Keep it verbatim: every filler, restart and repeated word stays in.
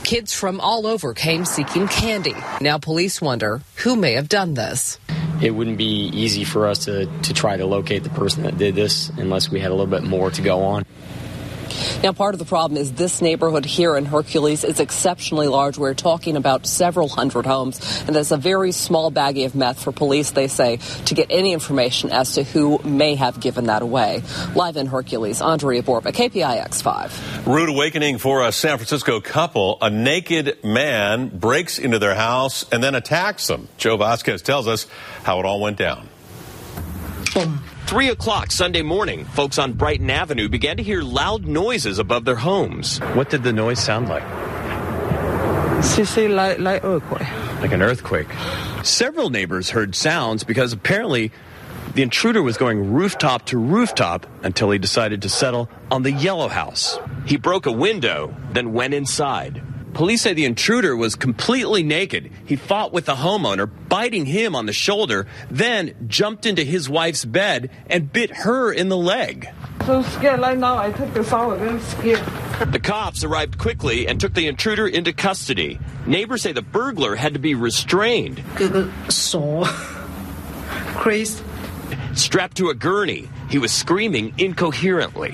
Kids from all over came seeking candy. Now police wonder who may have done this. It wouldn't be easy for us to, to try to locate the person that did this unless we had a little bit more to go on. Now, part of the problem is this neighborhood here in Hercules is exceptionally large. We're talking about several hundred homes, and there's a very small baggie of meth for police, they say, to get any information as to who may have given that away. Live in Hercules, Andrea Borba, K P I X five. Rude awakening for a San Francisco couple. A naked man breaks into their house and then attacks them. Joe Vasquez tells us how it all went down. Boom. Three o'clock Sunday morning, folks on Brighton Avenue began to hear loud noises above their homes. What did the noise sound like? She said like, like earthquake. Like an earthquake. Several neighbors heard sounds because apparently the intruder was going rooftop to rooftop until he decided to settle on the yellow house. He broke a window, then went inside. Police say the intruder was completely naked. He fought with the homeowner, biting him on the shoulder, then jumped into his wife's bed and bit her in the leg. So scared right now. I took the shower, then scared. The cops arrived quickly and took the intruder into custody. Neighbors say the burglar had to be restrained. Crazy. Strapped to a gurney, he was screaming incoherently.